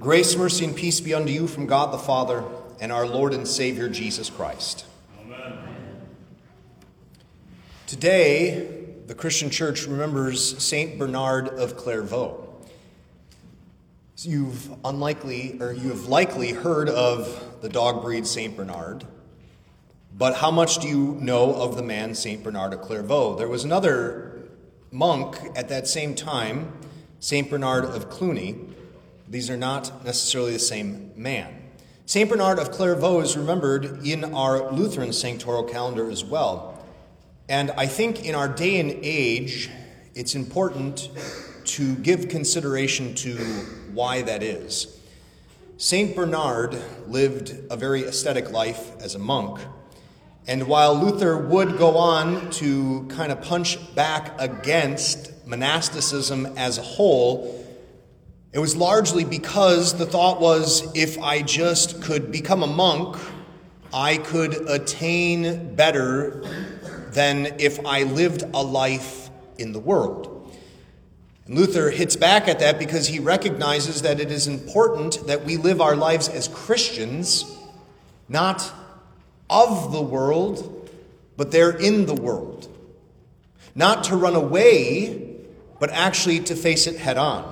Grace, mercy, and peace be unto you from God the Father and our Lord and Savior Jesus Christ. Amen. Today, the Christian Church remembers Saint Bernard of Clairvaux. You have likely heard of the dog breed Saint Bernard, but how much do you know of the man Saint Bernard of Clairvaux? There was another monk at that same time, Saint Bernard of Cluny. These are not necessarily the same man. Saint Bernard of Clairvaux is remembered in our Lutheran sanctoral calendar as well. And I think in our day and age, it's important to give consideration to why that is. Saint Bernard lived a very ascetic life as a monk. And while Luther would go on to kind of punch back against monasticism as a whole, it was largely because the thought was, if I just could become a monk, I could attain better than if I lived a life in the world. And Luther hits back at that because he recognizes that it is important that we live our lives as Christians, not of the world, but they're in the world. Not to run away, but actually to face it head on.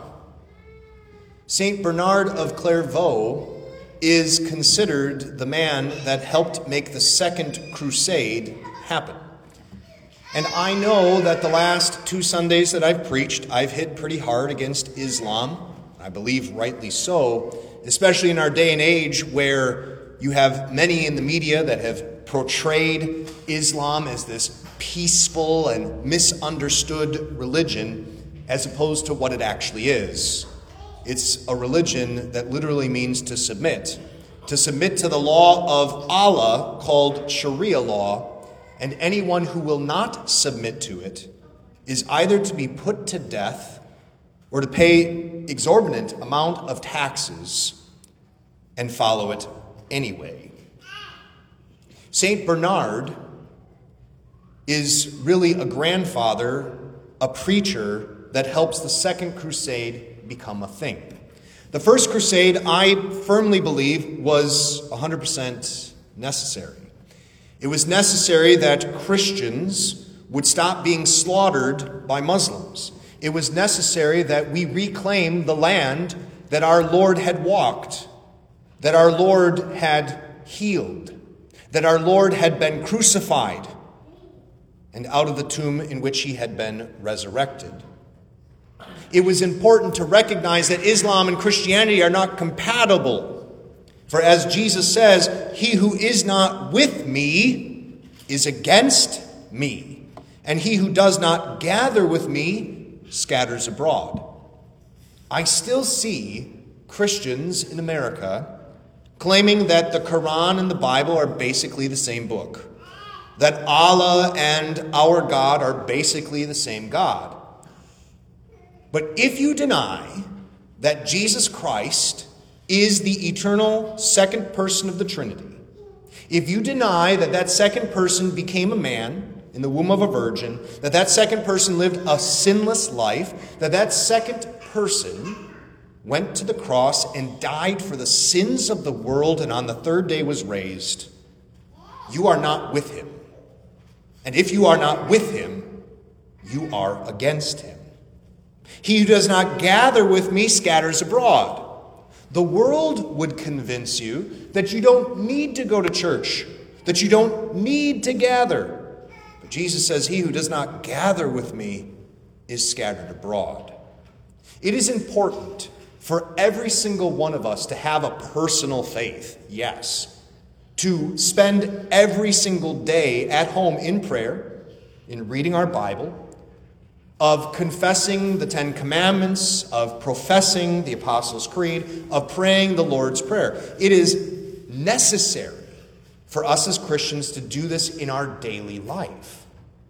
Saint Bernard of Clairvaux is considered the man that helped make the Second Crusade happen. And I know that the last 2 Sundays that I've preached, I've hit pretty hard against Islam. I believe rightly so, especially in our day and age where you have many in the media that have portrayed Islam as this peaceful and misunderstood religion as opposed to what it actually is. It's a religion that literally means to submit to the law of Allah called Sharia law, and anyone who will not submit to it is either to be put to death or to pay exorbitant amount of taxes and follow it anyway. Saint Bernard is really a grandfather, a preacher that helps the Second Crusade become a thing. The First Crusade, I firmly believe, was 100% necessary. It was necessary that Christians would stop being slaughtered by Muslims. It was necessary that we reclaim the land that our Lord had walked, that our Lord had healed, that our Lord had been crucified, and out of the tomb in which he had been resurrected. It was important to recognize that Islam and Christianity are not compatible. For as Jesus says, he who is not with me is against me, and he who does not gather with me scatters abroad. I still see Christians in America claiming that the Quran and the Bible are basically the same book, that Allah and our God are basically the same God. But if you deny that Jesus Christ is the eternal second person of the Trinity, if you deny that that second person became a man in the womb of a virgin, that that second person lived a sinless life, that that second person went to the cross and died for the sins of the world and on the third day was raised, you are not with him. And if you are not with him, you are against him. He who does not gather with me scatters abroad. The world would convince you that you don't need to go to church, that you don't need to gather. But Jesus says, he who does not gather with me is scattered abroad. It is important for every single one of us to have a personal faith, yes. To spend every single day at home in prayer, in reading our Bible, of confessing the 10 Commandments, of professing the Apostles' Creed, of praying the Lord's Prayer. It is necessary for us as Christians to do this in our daily life.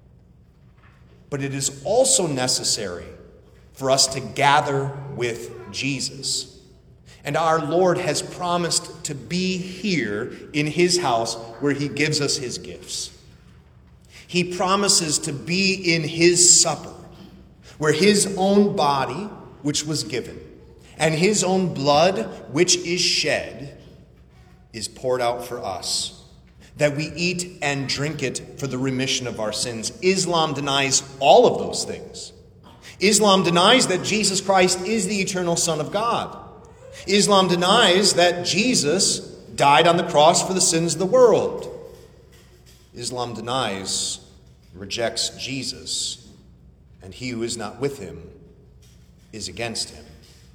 But it is also necessary for us to gather with Jesus. And our Lord has promised to be here in his house where he gives us his gifts. He promises to be in his supper, where his own body, which was given, And his own blood, which is shed, is poured out for us, that we eat and drink it for the remission of our sins. Islam denies all of those things. Islam denies that Jesus Christ is the eternal Son of God. Islam denies that Jesus died on the cross for the sins of the world. Islam rejects Jesus, and he who is not with him is against him.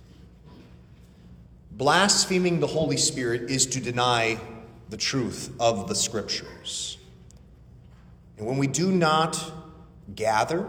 Blaspheming the Holy Spirit is to deny the truth of the Scriptures. And when we do not gather,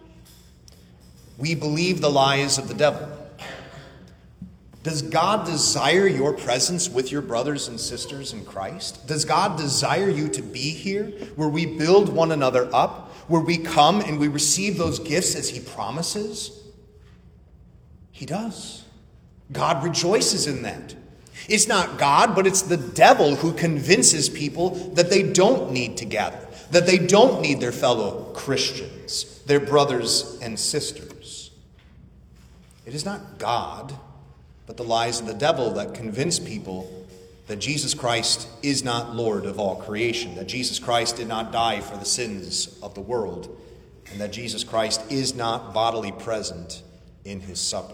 we believe the lies of the devil. Does God desire your presence with your brothers and sisters in Christ? Does God desire you to be here, where we build one another up, where we come and we receive those gifts as he promises? He does. God rejoices in that. It's not God, but it's the devil who convinces people that they don't need to gather, that they don't need their fellow Christians, their brothers and sisters. It is not God, but the lies of the devil that convince people that Jesus Christ is not Lord of all creation, that Jesus Christ did not die for the sins of the world, and that Jesus Christ is not bodily present in his supper.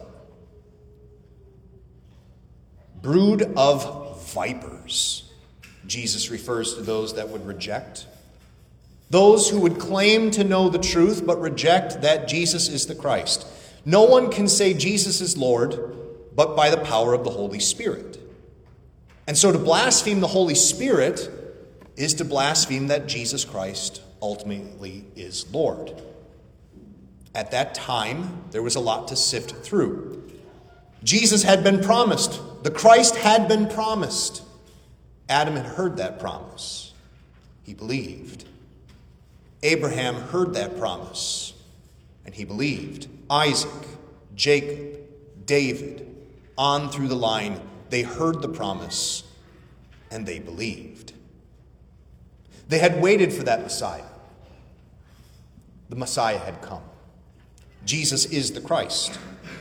Brood of vipers, Jesus refers to those that would reject. Those who would claim to know the truth but reject that Jesus is the Christ. No one can say Jesus is Lord but by the power of the Holy Spirit. And so to blaspheme the Holy Spirit is to blaspheme that Jesus Christ ultimately is Lord. At that time, there was a lot to sift through. Jesus had been promised. The Christ had been promised. Adam had heard that promise. He believed. Abraham heard that promise, and he believed. Isaac, Jacob, David, on through the line, they heard the promise, and they believed. They had waited for that Messiah. The Messiah had come. Jesus is the Christ.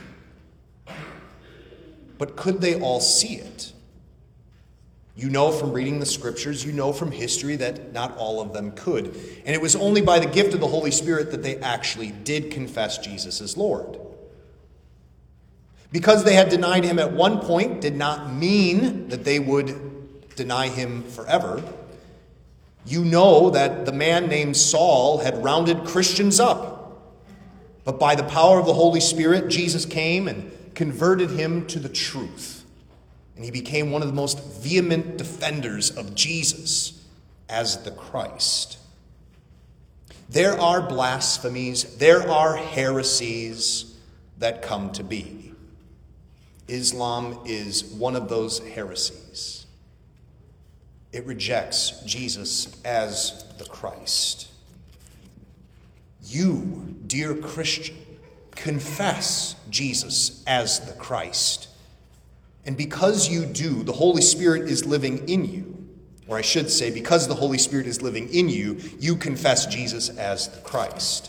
But could they all see it? You know from reading the Scriptures, you know from history that not all of them could. And it was only by the gift of the Holy Spirit that they actually did confess Jesus as Lord. Because they had denied him at one point did not mean that they would deny him forever. You know that the man named Saul had rounded Christians up. But by the power of the Holy Spirit, Jesus came and converted him to the truth. And he became one of the most vehement defenders of Jesus as the Christ. There are blasphemies, there are heresies that come to be. Islam is one of those heresies. It rejects Jesus as the Christ. You, dear Christian, confess Jesus as the Christ. And because you do, the Holy Spirit is living in you. Or I should say, because the Holy Spirit is living in you, you confess Jesus as the Christ.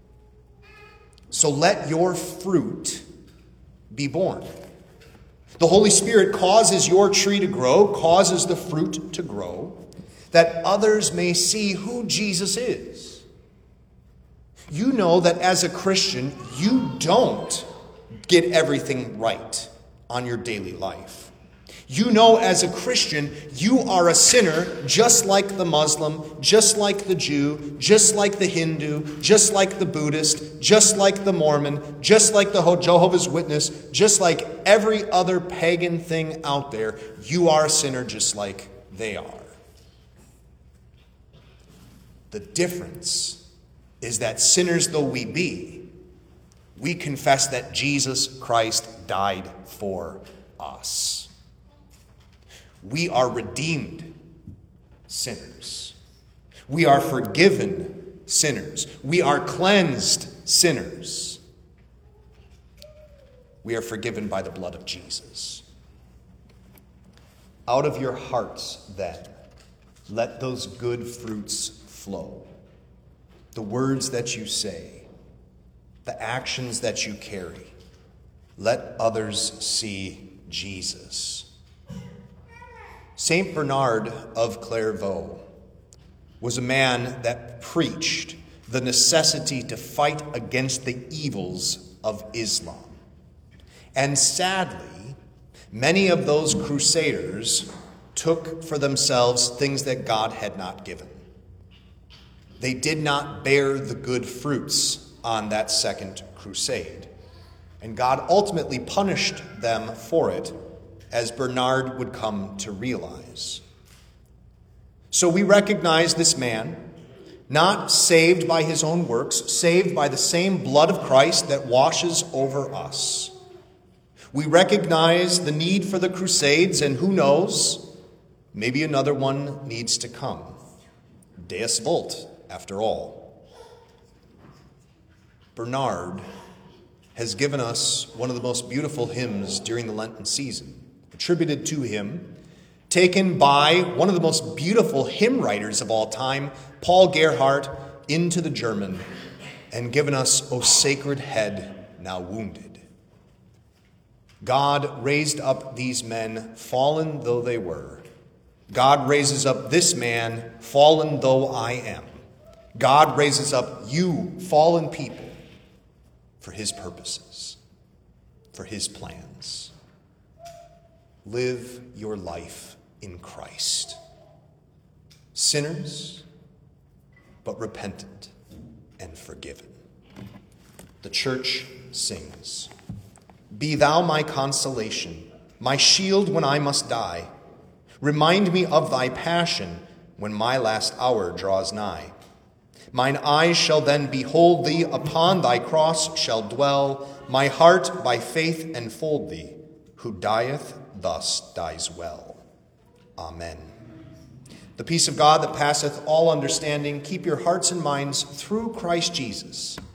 So let your fruit be born. The Holy Spirit causes your tree to grow, causes the fruit to grow, that others may see who Jesus is. You know that as a Christian, you don't get everything right on your daily life. You know as a Christian, you are a sinner just like the Muslim, just like the Jew, just like the Hindu, just like the Buddhist, just like the Mormon, just like the Jehovah's Witness, just like every other pagan thing out there. You are a sinner just like they are. The difference is that sinners though we be, we confess that Jesus Christ died for us. We are redeemed sinners. We are forgiven sinners. We are cleansed sinners. We are forgiven by the blood of Jesus. Out of your hearts, then, let those good fruits flow. The words that you say, the actions that you carry, let others see Jesus. Saint Bernard of Clairvaux was a man that preached the necessity to fight against the evils of Islam. And sadly, many of those crusaders took for themselves things that God had not given. They did not bear the good fruits on that second crusade. And God ultimately punished them for it, as Bernard would come to realize. So we recognize this man, not saved by his own works, saved by the same blood of Christ that washes over us. We recognize the need for the crusades, and who knows, maybe another one needs to come. Deus Vult, after all. Bernard has given us one of the most beautiful hymns during the Lenten season, attributed to him, taken by one of the most beautiful hymn writers of all time, Paul Gerhardt, into the German, and given us, O Sacred Head, now wounded. God raised up these men, fallen though they were. God raises up this man, fallen though I am. God raises up you, fallen people, for his purposes, for his plans. Live your life in Christ. Sinners, but repentant and forgiven. The church sings, "Be thou my consolation, my shield when I must die. Remind me of thy passion when my last hour draws nigh. Mine eyes shall then behold thee, upon thy cross shall dwell. My heart by faith enfold thee, who dieth thus dies well. Amen. The peace of God that passeth all understanding, keep your hearts and minds through Christ Jesus.